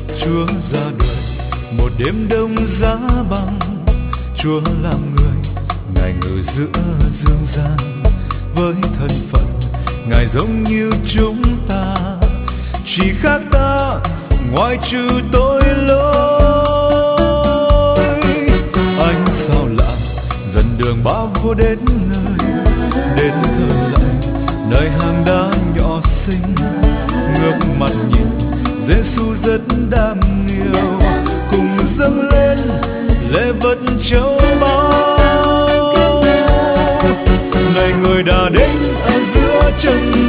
Chúa ra đời một đêm đông giá băng, Chúa làm người, Ngài ngự giữa dương gian. Với thân phận Ngài giống như chúng ta, chỉ khác ta ngoại trừ tội lỗi. Anh sao lạ dần đường bao vô đến nơi, đến thờ lạy nơi hang đá nhỏ xinh. Ngước mặt nhìn Giêsu rất đáng yêu, cùng dâng lên lễ vật châu báu. Này người đã đến ở giữa chân